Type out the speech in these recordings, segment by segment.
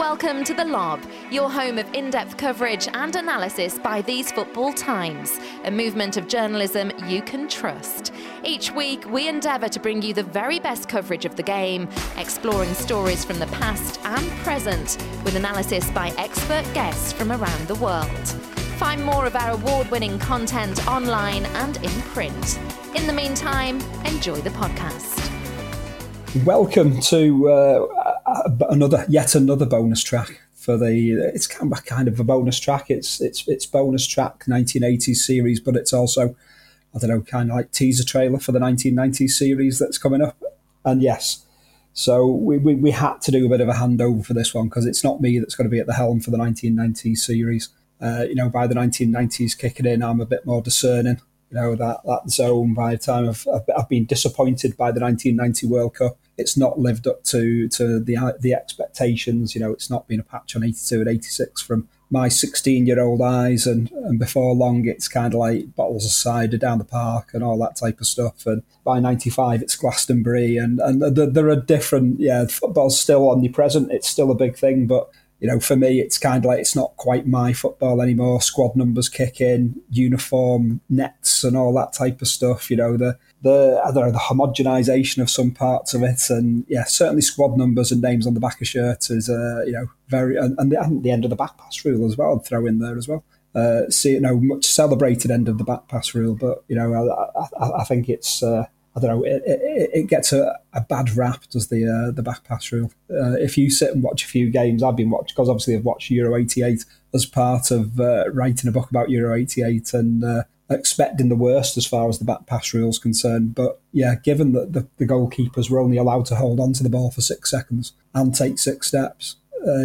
Welcome to The Lob, your home of in-depth coverage and analysis by These Football Times, a movement of journalism you can trust. Each week, we endeavour to bring you the very best coverage of the game, exploring stories from the past and present, with analysis by expert guests from around the world. Find more of our award-winning content online and in print. In the meantime, enjoy the podcast. Welcome to yet another bonus track for it's kind of a bonus track. It's bonus track 1980s series, but it's also, I don't know, kind of like teaser trailer for the 1990s series that's coming up. And yes, so we had to do a bit of a handover for this one because it's not me that's going to be at the helm for the 1990s series. By the 1990s kicking in, I'm a bit more discerning. That zone, by the time I've been disappointed by the 1990 World Cup. It's not lived up to the expectations. It's not been a patch on 82 and 86 from my 16-year-old eyes. And before long, it's kind of like bottles of cider down the park and all that type of stuff. And by 95, it's Glastonbury. And there are different, football's still omnipresent. It's still a big thing, but for me, it's kind of like it's not quite my football anymore. Squad numbers kick in, uniform nets and all that type of stuff. The homogenisation of some parts of it, and certainly squad numbers and names on the back of shirts is very and the end of the back pass rule as well. I'd throw in there as well. Much celebrated end of the back pass rule, but I think it's. I don't know. It gets a bad rap, does the back pass rule? If you sit and watch a few games, I've been watching because obviously I've watched Euro '88 as part of writing a book about Euro '88 and expecting the worst as far as the back pass rule is concerned. But given that the goalkeepers were only allowed to hold on to the ball for 6 seconds and take 6 steps,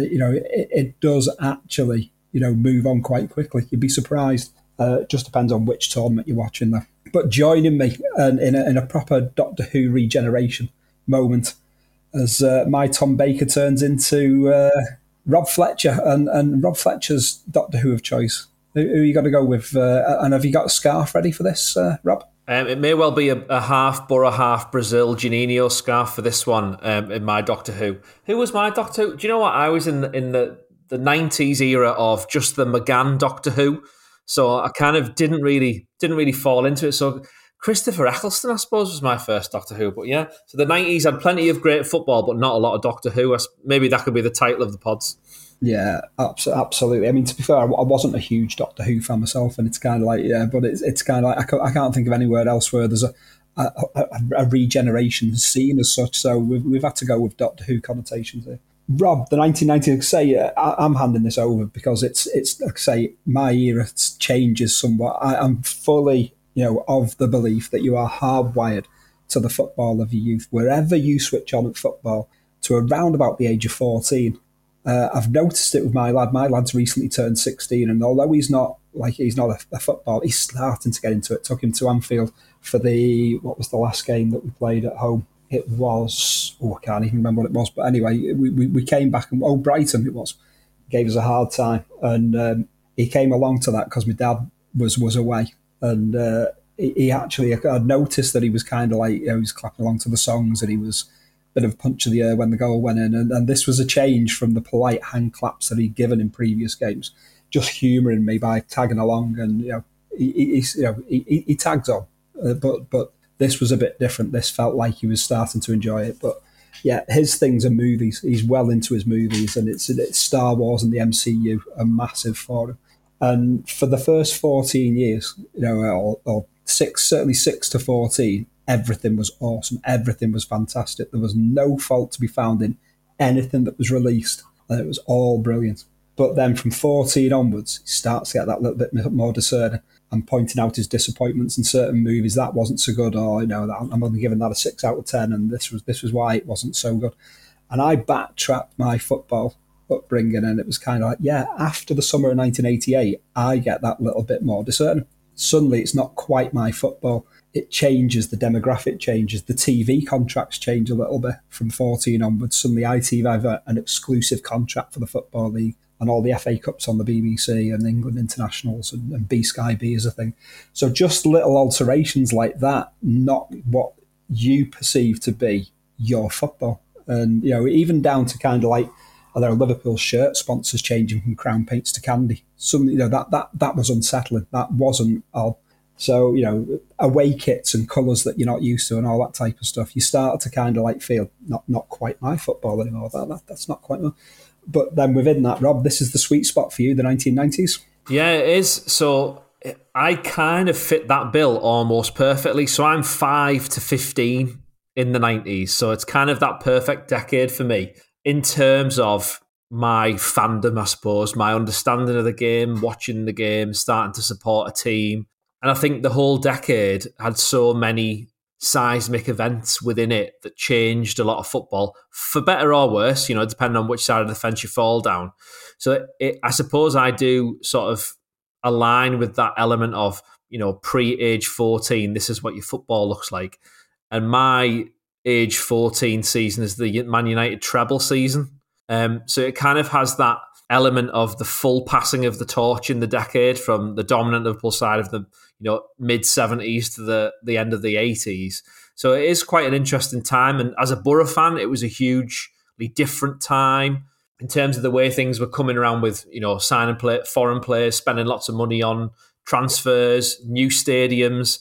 it does actually move on quite quickly. You'd be surprised. It just depends on which tournament you're watching though. But joining me in a proper Doctor Who regeneration moment as my Tom Baker turns into Rob Fletcher and Rob Fletcher's Doctor Who of choice. Who are you going to go with? And have you got a scarf ready for this, Rob? It may well be a half Borough, half Brazil Juninho scarf for this one in my Doctor Who. Who was my Doctor Who? Do you know what? I was in the 90s era of just the McGann Doctor Who. So I kind of didn't really fall into it. So Christopher Eccleston, I suppose, was my first Doctor Who. But so the 90s had plenty of great football, but not a lot of Doctor Who. Maybe that could be the title of the pods. Yeah, absolutely. I mean, to be fair, I wasn't a huge Doctor Who fan myself, and it's kind of like, but it's kind of like, I can't think of anywhere else where there's a regeneration scene as such. So we've had to go with Doctor Who connotations here. Rob, the 1990s, I'm handing this over because it's like I say, my era changes somewhat. I'm fully, of the belief that you are hardwired to the football of your youth. Wherever you switch on at football to around about the age of 14, I've noticed it with my lad. My lad's recently turned 16, and although he's not a football, he's starting to get into it. Took him to Anfield for what was the last game that we played at home? It was, I can't even remember what it was. But anyway, we came back and, Brighton it was. Gave us a hard time. And he came along to that because my dad was away. And he actually, I noticed that he was kind of like, he was clapping along to the songs and he was a bit of a punch of the air when the goal went in. And this was a change from the polite hand claps that he'd given in previous games. Just humouring me by tagging along. And, he tags on. But this was a bit different. This felt like he was starting to enjoy it. But his things are movies. He's well into his movies, and it's Star Wars and the MCU are massive for him. And for the first 14 years, or certainly 6 to 14, everything was awesome. Everything was fantastic. There was no fault to be found in anything that was released. And it was all brilliant. But then from 14 onwards, he starts to get that little bit more discerning and pointing out his disappointments in certain movies. That wasn't so good, or I'm only giving that a 6 out of 10, and this was why it wasn't so good. And I backtracked my football upbringing, and it was kind of like, after the summer of 1988, I get that little bit more discerning. Suddenly, it's not quite my football. It changes, the demographic changes, the TV contracts change a little bit from 14 onwards. Suddenly, ITV have an exclusive contract for the Football League, and all the FA Cups on the BBC and England internationals and B-Sky B is a thing. So just little alterations like that, not what you perceive to be your football. And, even down to kind of like, although Liverpool's shirt sponsors changing from Crown Paints to Candy. Some, that was unsettling. That wasn't odd. So, away kits and colours that you're not used to and all that type of stuff, you start to kind of like feel not quite my football anymore. That's not quite. But then within that, Rob, this is the sweet spot for you, the 1990s. Yeah, it is. So I kind of fit that bill almost perfectly. So I'm 5 to 15 in the 90s. So it's kind of that perfect decade for me in terms of my fandom, I suppose, my understanding of the game, watching the game, starting to support a team. And I think the whole decade had so many seismic events within it that changed a lot of football, for better or worse, depending on which side of the fence you fall down. So I suppose I do sort of align with that element of, pre-age 14, this is what your football looks like. And my age 14 season is the Man United treble season. So it kind of has that element of the full passing of the torch in the decade from the dominant Liverpool side of the mid-70s to the end of the 80s. So it is quite an interesting time. And as a Borough fan, it was a hugely different time in terms of the way things were coming around with, signing foreign players, spending lots of money on transfers, new stadiums.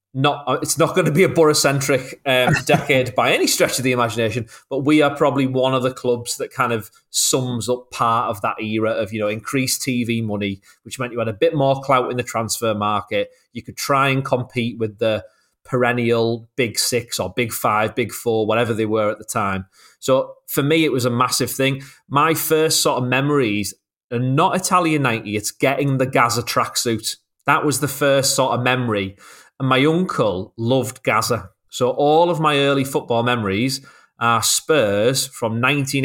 It's not going to be a Borough-centric decade by any stretch of the imagination, but we are probably one of the clubs that kind of sums up part of that era of, increased TV money, which meant you had a bit more clout in the transfer market. You could try and compete with the perennial Big Six or Big Five, Big Four, whatever they were at the time. So for me, it was a massive thing. My first sort of memories are not Italian 90, it's getting the Gaza tracksuit. That was the first sort of memory. And my uncle loved Gaza. So all of my early football memories are Spurs from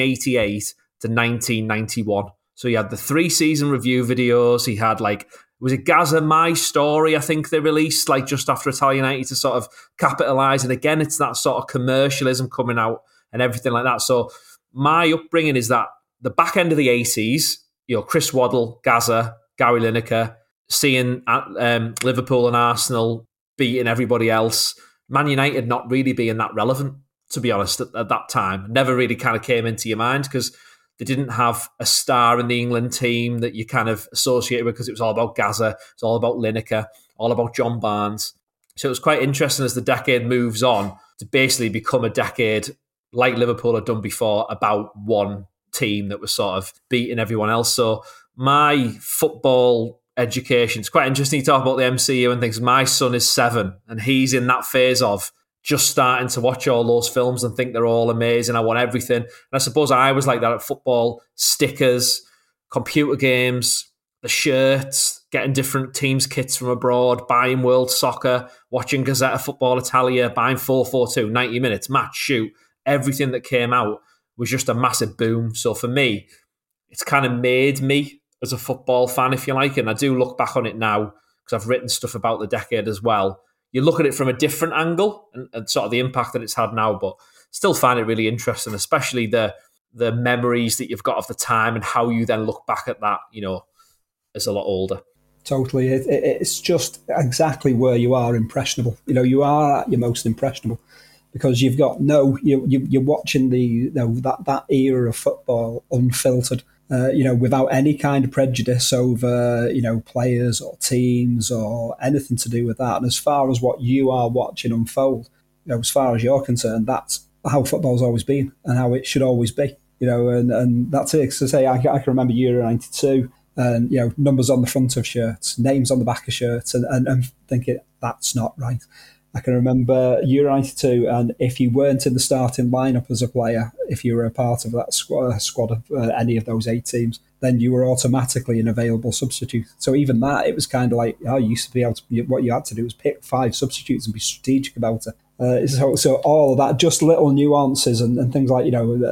1988 to 1991. So he had the 3-season review videos. He had was it Gaza My Story, I think they released just after Italian 90 to sort of capitalise. And again, it's that sort of commercialism coming out and everything like that. So my upbringing is that the back end of the 80s, Chris Waddle, Gaza, Gary Lineker, seeing Liverpool and Arsenal beating everybody else, Man United not really being that relevant, to be honest, at that time. Never really kind of came into your mind because they didn't have a star in the England team that you kind of associated with because it was all about Gaza, it's all about Lineker, all about John Barnes. So it was quite interesting as the decade moves on to basically become a decade like Liverpool had done before about one team that was sort of beating everyone else. So my football education, it's quite interesting you talk about the MCU and things. My son is 7 and he's in that phase of just starting to watch all those films and think they're all amazing. I want everything. And I suppose I was like that at football. Stickers, computer games, the shirts, getting different teams' kits from abroad, buying World Soccer, watching Gazzetta Football Italia, buying 442, 90 minutes, match, shoot. Everything that came out was just a massive boom. So for me, it's kind of made me as a football fan, if you like. And I do look back on it now because I've written stuff about the decade as well. You look at it from a different angle and sort of the impact that it's had now, but still find it really interesting, especially the memories that you've got of the time and how you then look back at that, as a lot older. Totally. It's just exactly where you are impressionable. You are at your most impressionable because you've got you're watching that era of football unfiltered. Without any kind of prejudice over, players or teams or anything to do with that. And as far as what you are watching unfold, as far as you're concerned, that's how football's always been and how it should always be. And that's it. So say I can remember Euro 92 and, numbers on the front of shirts, names on the back of shirts and thinking that's not right. I can remember Euro 92, and if you weren't in the starting lineup as a player, if you were a part of that squad of any of those 8 teams, then you were automatically an available substitute. So even that, it was kind of like, you used to be able to, what you had to do was pick 5 substitutes and be strategic about it. So all of that, just little nuances and things like,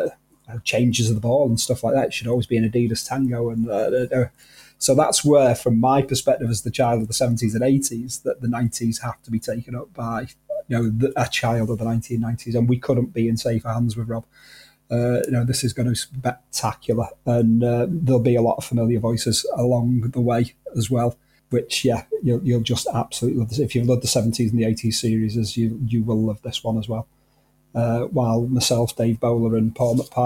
changes of the ball and stuff like that, it should always be an Adidas Tango. And so that's where, from my perspective as the child of the 70s and 80s, that the 90s have to be taken up by a child of the 1990s, and we couldn't be in safer hands with Rob. This is going to be spectacular, and there'll be a lot of familiar voices along the way as well, which, you'll just absolutely love this. If you've loved the 70s and the 80s series, you will love this one as well. While myself, Dave Bowler and Paul McParlin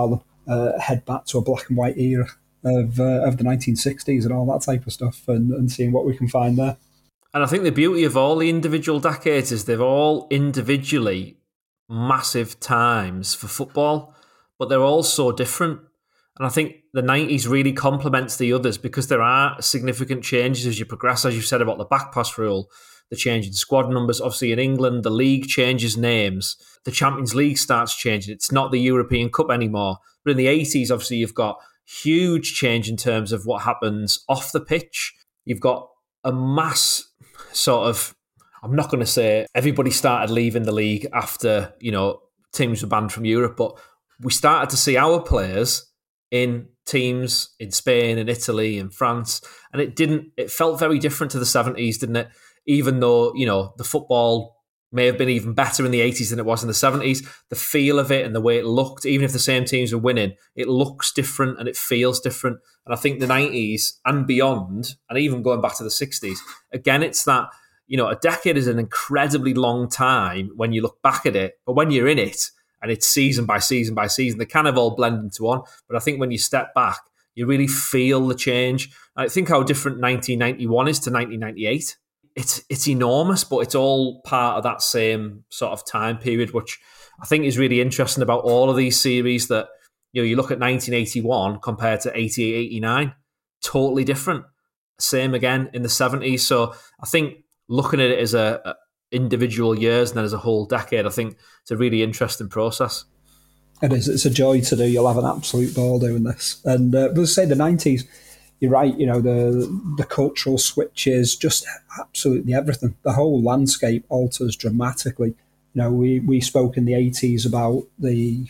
head back to a black and white era of the 1960s and all that type of stuff, and seeing what we can find there. And I think the beauty of all the individual decades is they're all individually massive times for football, but they're all so different. And I think the 90s really complements the others because there are significant changes as you progress, as you said about the back pass rule, the change in squad numbers. Obviously in England, the league changes names. The Champions League starts changing. It's not the European Cup anymore. But in the 80s, obviously, you've got huge change in terms of what happens off the pitch. You've got a mass sort of, I'm not going to say everybody started leaving the league after, teams were banned from Europe, but we started to see our players in teams in Spain and Italy and France, and it felt very different to the 70s, didn't it? Even though, the football may have been even better in the 80s than it was in the 70s, the feel of it and the way it looked, even if the same teams were winning, it looks different and it feels different. And I think the 90s and beyond, and even going back to the 60s, again, it's that, a decade is an incredibly long time when you look back at it, but when you're in it, and it's season by season by season, they kind of all blend into one. But I think when you step back, you really feel the change. I think how different 1991 is to 1998. It's enormous, but it's all part of that same sort of time period, which I think is really interesting about all of these series that, you look at 1981 compared to 88, 89, totally different. Same again in the 70s. So I think looking at it as a individual years and then as a whole decade, I think it's a really interesting process. It is. It's a joy to do. You'll have an absolute ball doing this. And we'll say the 90s, you're right, the cultural switches, just absolutely everything. The whole landscape alters dramatically. We spoke in the 80s about the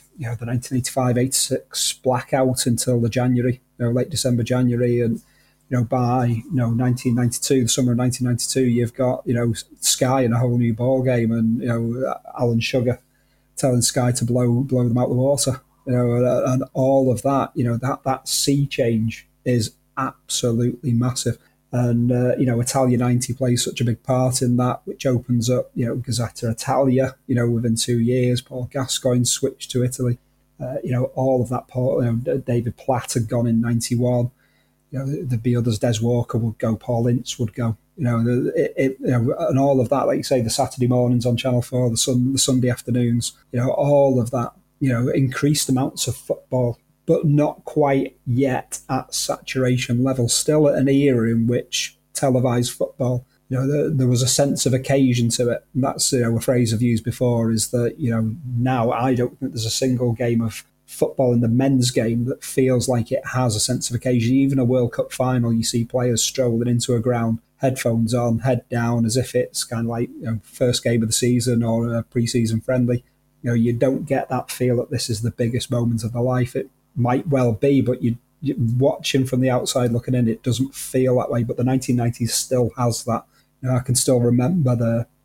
1985-86 blackout until the January, late December, January, and by 1992, the summer of 1992, you've got Sky in a whole new ball game, and Alan Sugar telling Sky to blow them out the water, and all of that. That sea change is absolutely massive, and Italia 90 plays such a big part in that, which opens up Gazzetta Italia. Within 2 years, Paul Gascoigne switched to Italy. All of that. David Platt had gone in 91. There'd be others. Des Walker would go. Paul Ince would go. And all of that, like you say, the Saturday mornings on Channel 4, the Sunday afternoons. All of that. Increased amounts of football, but not quite yet at saturation level. Still at an era in which televised football, there was a sense of occasion to it. And that's a phrase I've used before. Is that now I don't think there's a single game of football in the men's game that feels like it has a sense of occasion. Even a World Cup final, you see players strolling into a ground, headphones on, head down, as if it's kind of like first game of the season or a pre-season friendly. You don't get that feel that this is the biggest moment of their life. It might well be, but you watching from the outside looking in, it doesn't feel that way. But the 1990s still has that. I can still remember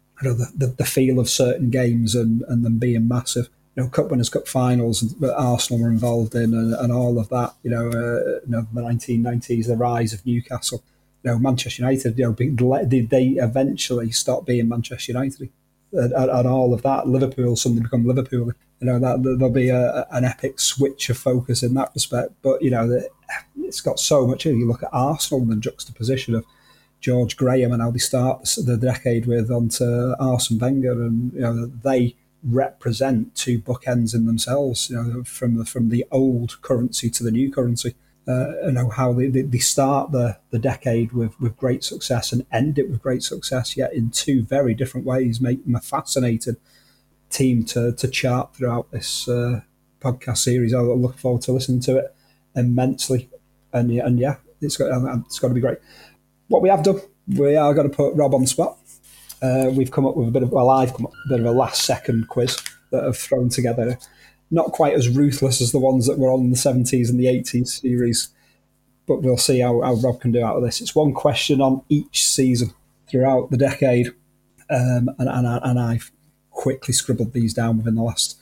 the feel of certain games and them being massive. Cup Winners' Cup finals that Arsenal were involved in, and all of that. The 1990s, the rise of Newcastle. Manchester United. Did they eventually stop being Manchester United? And all of that. Liverpool suddenly become Liverpool. That there'll be an epic switch of focus in that respect. But it's got so much. You look at Arsenal and the juxtaposition of George Graham and how they start the decade with onto Arsene Wenger, and they represent two bookends in themselves, from the old currency to the new currency. How they start the decade with great success and end it with great success, yet in two very different ways, make them a fascinating team to chart throughout this podcast series. I look forward to listening to it immensely, and yeah, it's got to be great. What we have done, we are going to put Rob on the spot. We've come up with I've come up with a bit of a last second quiz that I've thrown together. Not quite as ruthless as the ones that were on in the 70s and the 80s series, but we'll see how Rob can do out of this. It's one question on each season throughout the decade, and I've quickly scribbled these down within the last,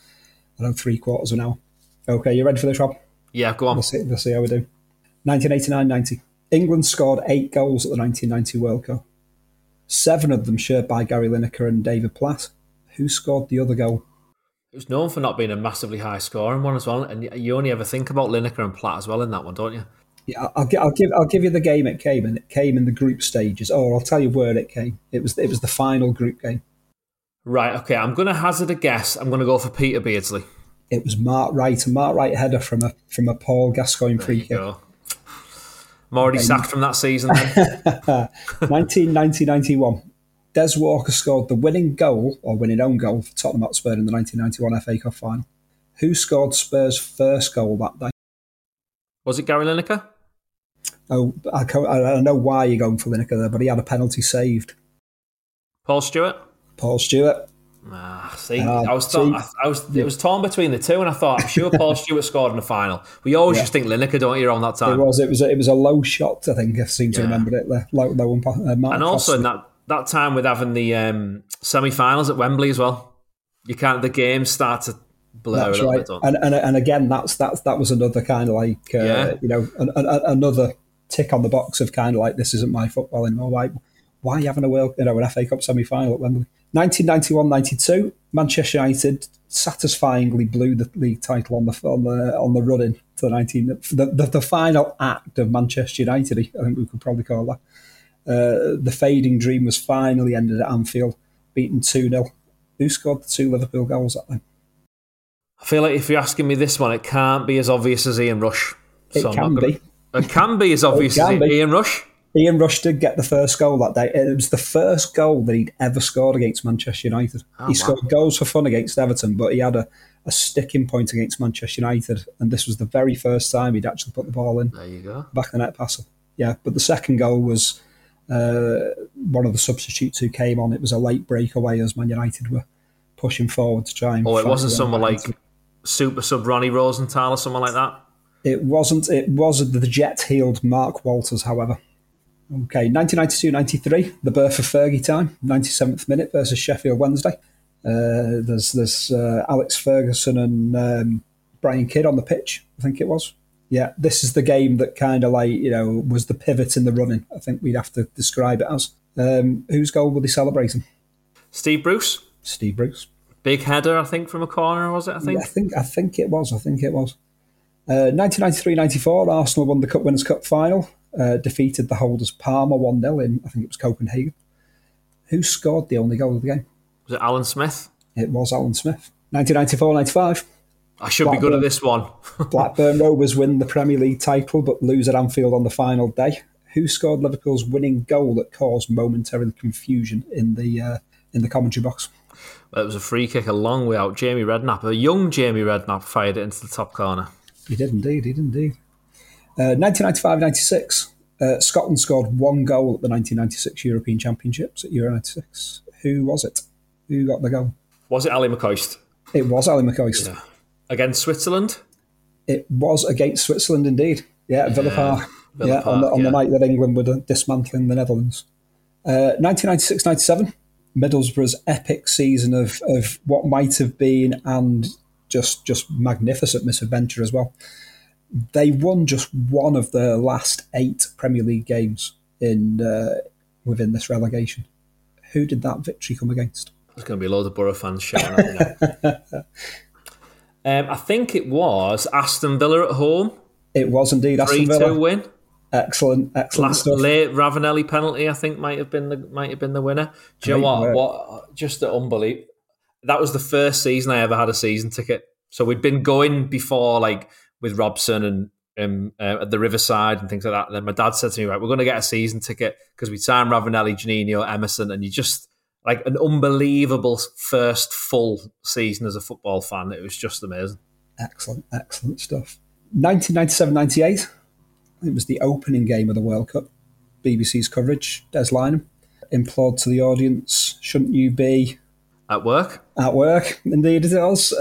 3/4 of an hour. Okay, you ready for this, Rob? Yeah, go on. We'll see how we do. 1989-90. England scored 8 goals at the 1990 World Cup. 7 of them shared by Gary Lineker and David Platt. Who scored the other goal? It was known for not being a massively high scoring one as well, and you only ever think about Lineker and Platt as well in that one, don't you? Yeah, I'll give you the game it came in. It came in the group stages. Oh, I'll tell you where it came. It was the final group game. Right, okay, I'm going to hazard a guess. I'm going to go for Peter Beardsley. It was Mark Wright, a Mark Wright header from a Paul Gascoigne free kick. I'm already sacked from that season then. 1990-91. Des Walker scored the winning goal, or winning own goal, for Tottenham Hotspur in the 1991 FA Cup final. Who scored Spurs' first goal that day? Was it Gary Lineker? Oh, I know why you're going for Lineker there, but he had a penalty saved. Paul Stewart? Paul Stewart. It was torn between the two, and I thought, I'm sure Paul Stewart scored in the final. We always just think Lineker, don't you, around that time? It was a low shot, I think. I seem to remember it. Low and also in that time with having the semi-finals at Wembley as well, the games start to blur a little bit. And again, that was another kind of like another tick on the box of kind of like, this isn't my football anymore. Why are you having an FA Cup semi-final at Wembley? 1991-92, Manchester United satisfyingly blew the league title on the run-in to the final act of Manchester United. I think we could probably call that. The fading dream was finally ended at Anfield, beaten 2-0. Who scored the 2 Liverpool goals that time? I feel like if you're asking me this one, it can't be as obvious as Ian Rush. It can be as obvious as Ian Rush. Ian Rush did get the first goal that day. It was the first goal that he'd ever scored against Manchester United. He scored goals for fun against Everton, but he had a sticking point against Manchester United, and this was the very first time he'd actually put the ball in. There you go. Back of the net passer. Yeah, but the second goal was one of the substitutes who came on. It was a late breakaway as Man United were pushing forward to try and... it wasn't someone like super sub Ronnie Rosenthal or someone like that? It wasn't. It was the jet-heeled Mark Walters, however. Okay, 1992-93, the birth of Fergie time, 97th minute versus Sheffield Wednesday. There's Alex Ferguson and Brian Kidd on the pitch, I think it was. Yeah, this is the game that kind of like, was the pivot in the running, I think we'd have to describe it as. Whose goal were they celebrating? Steve Bruce. Steve Bruce. Big header, I think, from a corner, was it, I think? Yeah, I think it was. 1993-94, Arsenal won the Cup Winners' Cup final. Defeated the holders Parma 1-0 in, I think it was Copenhagen. Who scored the only goal of the game? Was it Alan Smith? It was Alan Smith. 1994-95. I should be good at this one. Blackburn Rovers win the Premier League title but lose at Anfield on the final day. Who scored Liverpool's winning goal that caused momentary confusion in the commentary box? Well, it was a free kick a long way out. Jamie Redknapp, a young Jamie Redknapp, fired it into the top corner. He did indeed. 1995-96, Scotland scored one goal at the 1996 European Championships at Euro 96. Who was it? Who got the goal? Was it Ali McCoist? It was Ali McCoist. Yeah. Against Switzerland? It was against Switzerland indeed. Yeah, Villa Park. On the night that England were dismantling the Netherlands. 1996-97, Middlesbrough's epic season of what might have been and just magnificent misadventure as well. They won just one of the last 8 Premier League games within this relegation. Who did that victory come against? There's going to be a load of Borough fans shouting at me now. I think it was Aston Villa at home. It was indeed Aston Villa. 3-2 win. Excellent stuff. Late Ravanelli penalty, I think, might have been the winner. Do you know what? Just unbelievable. That was the first season I ever had a season ticket. So we'd been going before, like, with Robson and at the Riverside and things like that. And then my dad said to me, right, we're going to get a season ticket because we'd signed Ravanelli, Juninho, Emerson, and you just, like, an unbelievable first full season as a football fan. It was just amazing. Excellent stuff. 1997-98, it was the opening game of the World Cup. BBC's coverage, Des Lynam, implored to the audience, shouldn't you be... At work? At work, indeed it was.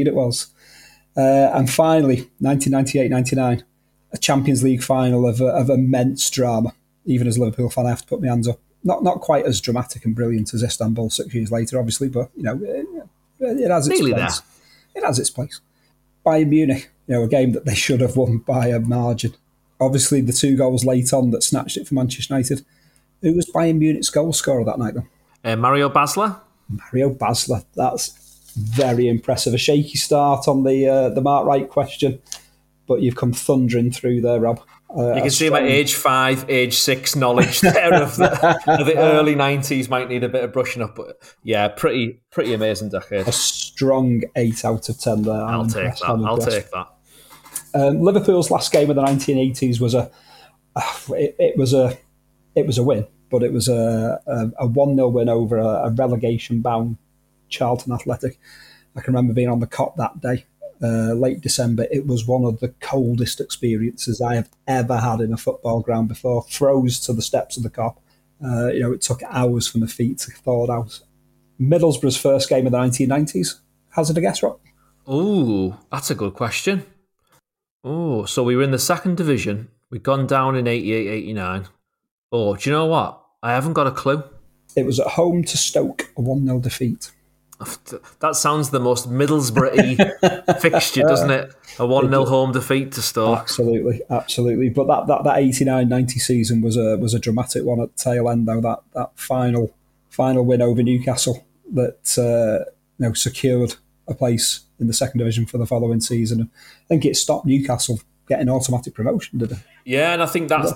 And finally, 1998-99, a Champions League final of immense drama. Even as a Liverpool fan, I have to put my hands up. Not quite as dramatic and brilliant as Istanbul 6 years later, obviously, but it has its place. It has its place. Bayern Munich, a game that they should have won by a margin. Obviously, the 2 goals late on that snatched it for Manchester United. Who was Bayern Munich's goal scorer that night, though? Mario Basler. Mario Basler. That's very impressive. A shaky start on the Mark Wright question, but you've come thundering through there, Rob. You can see my age 5, age 6 knowledge there of the early 90s might need a bit of brushing up, but yeah, pretty amazing decade. A strong 8 out of 10 there. I'll take that. Liverpool's last game of the 1980s was it was a win, but it was a 1-0 win over a relegation-bound Charlton Athletic. I can remember being on the Kop that day. Late December. It was one of the coldest experiences I have ever had in a football ground before. Froze to the steps of the Kop. It took hours for my feet to thaw out. Middlesbrough's first game of the 1990s. Hazard a guess, Rob? Oh, that's a good question. Oh, so we were in the second division. We'd gone down in 88, 89. Oh, do you know what? I haven't got a clue. It was at home to Stoke, a 1-0 defeat. That sounds the most Middlesbrough fixture, doesn't it? A 1-0 home defeat to Stoke. Absolutely. But that 89-90 season was a dramatic one at the tail end, though. That final win over Newcastle that secured a place in the second division for the following season. I think it stopped Newcastle getting automatic promotion, did it? Yeah, and I think that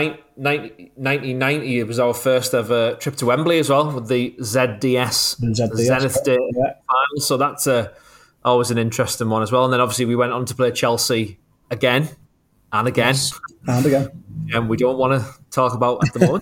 1990 it was our first ever trip to Wembley as well with the ZDS, Zenith Day final. So that's always an interesting one as well. And then obviously we went on to play Chelsea again and again. Yes. And again. And we don't want to talk about at the moment.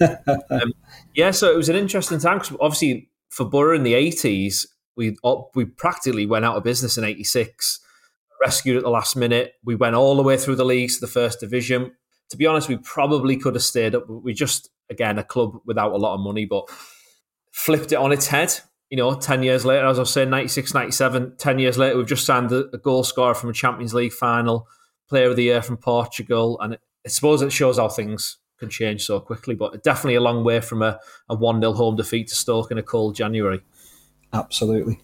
So it was an interesting time because obviously for Borough in the 80s, we practically went out of business in 86. Rescued at the last minute. We went all the way through the leagues to the first division. To be honest, we probably could have stayed up. We just, again, a club without a lot of money, but flipped it on its head. 10 years later, as I was saying, 96, 97, 10 years later, we've just signed a goal scorer from a Champions League final, player of the year from Portugal. And I suppose it shows how things can change so quickly, but definitely a long way from a 1-0 home defeat to Stoke in a cold January. Absolutely.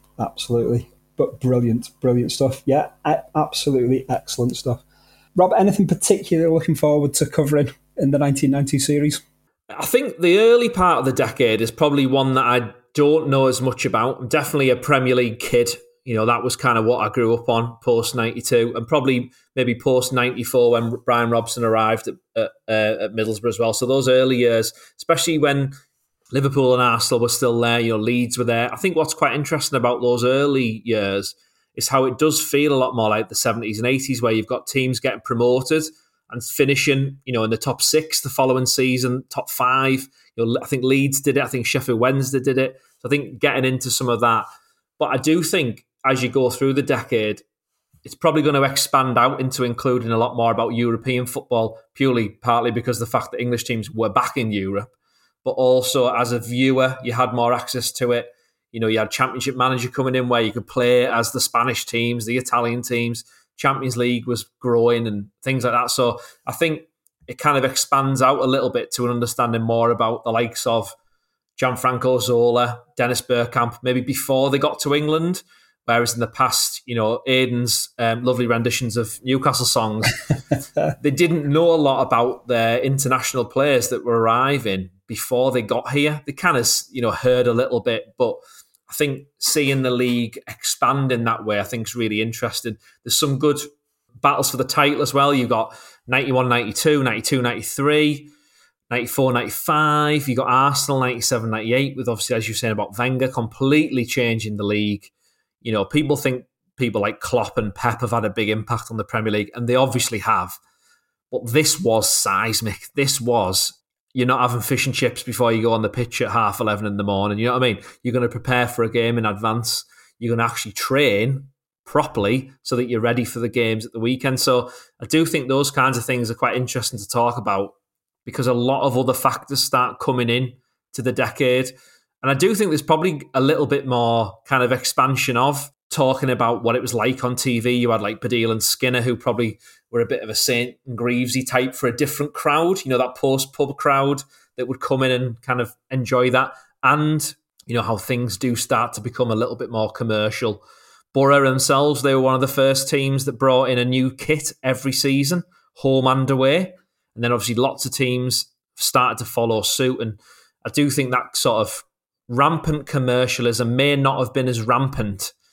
But brilliant stuff. Yeah, absolutely excellent stuff. Rob, anything particular looking forward to covering in the 1990 series? I think the early part of the decade is probably one that I don't know as much about. I'm definitely a Premier League kid. That was kind of what I grew up on post-92 and probably maybe post-94 when Brian Robson arrived at Middlesbrough as well. So those early years, especially when Liverpool and Arsenal were still there, Leeds were there. I think what's quite interesting about those early years is how it does feel a lot more like the 70s and 80s where you've got teams getting promoted and finishing, in the top 6 the following season, top 5. I think Leeds did it. I think Sheffield Wednesday did it. So I think getting into some of that. But I do think as you go through the decade, it's probably going to expand out into including a lot more about European football, partly because of the fact that English teams were back in Europe. But also as a viewer, you had more access to it. You had Championship Manager coming in where you could play as the Spanish teams, the Italian teams. Champions League was growing and things like that. So I think it kind of expands out a little bit to an understanding more about the likes of Gianfranco Zola, Dennis Bergkamp, maybe before they got to England. Whereas in the past, Aiden's lovely renditions of Newcastle songs, they didn't know a lot about their international players that were arriving before they got here. They kind of, heard a little bit, but I think seeing the league expand in that way, I think is really interesting. There's some good battles for the title as well. You've got 91, 92, 92, 93, 94, 95. You've got Arsenal 97, 98 with obviously, as you're saying about Wenger, completely changing the league. People think people like Klopp and Pep have had a big impact on the Premier League, and they obviously have. But this was seismic. This was, you're not having fish and chips before you go on the pitch at 11:30 in the morning. You know what I mean? You're going to prepare for a game in advance. You're going to actually train properly so that you're ready for the games at the weekend. So I do think those kinds of things are quite interesting to talk about because a lot of other factors start coming in to the decade. And I do think there's probably a little bit more kind of expansion of talking about what it was like on TV. You had like Baddiel and Skinner, who probably were a bit of a St. Greavesy type for a different crowd, that post-pub crowd that would come in and kind of enjoy that. And, how things do start to become a little bit more commercial. Borough themselves, they were one of the first teams that brought in a new kit every season, home and away. And then obviously lots of teams started to follow suit. And I do think that sort of rampant commercialism may not have been as rampant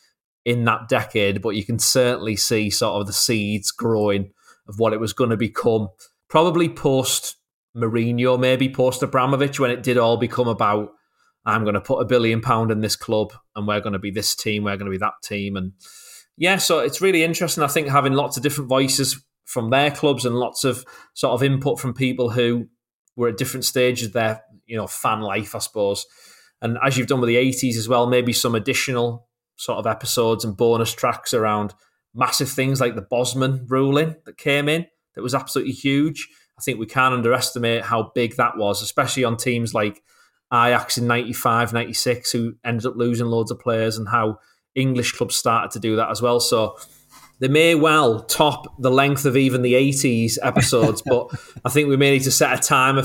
in that decade, but you can certainly see sort of the seeds growing of what it was going to become. Probably post Mourinho, maybe post Abramovich, when it did all become about, I'm going to put £1 billion in this club and we're going to be this team, we're going to be that team. And yeah, so it's really interesting, I think, having lots of different voices from their clubs and lots of sort of input from people who were at different stages of their, fan life, I suppose. And as you've done with the 80s as well, maybe some additional sort of episodes and bonus tracks around massive things like the Bosman ruling that came in, that was absolutely huge. I think we can't underestimate how big that was, especially on teams like Ajax in 95, 96, who ended up losing loads of players, and how English clubs started to do that as well. So they may well top the length of even the 80s episodes, but I think we may need to set a timer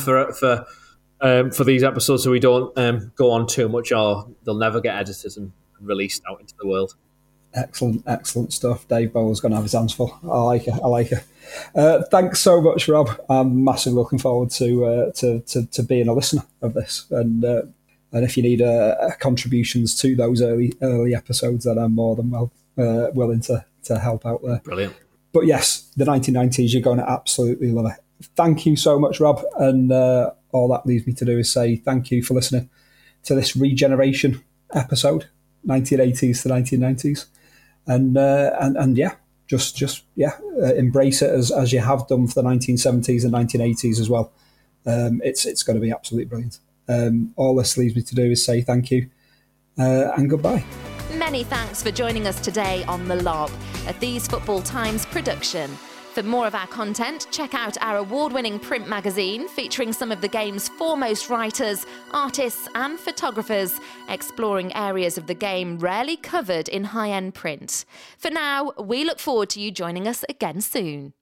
for these episodes so we don't go on too much, or they'll never get edited and released out into the world. Excellent stuff. Dave Bowler's going to have his hands full. I like it. Thanks so much, Rob. I'm massively looking forward to being a listener of this. And if you need contributions to those early episodes, then I'm more than willing to help out there. Brilliant. But yes, the 1990s, you're going to absolutely love it. Thank you so much, Rob. And all that leaves me to do is say thank you for listening to this regeneration episode, 1980s to 1990s. And yeah, just embrace it as you have done for the 1970s and 1980s as well. It's going to be absolutely brilliant. All this leaves me to do is say thank you and goodbye. Many thanks for joining us today on The Lob, a These Football Times production. For more of our content, check out our award-winning print magazine featuring some of the game's foremost writers, artists and photographers, exploring areas of the game rarely covered in high-end print. For now, we look forward to you joining us again soon.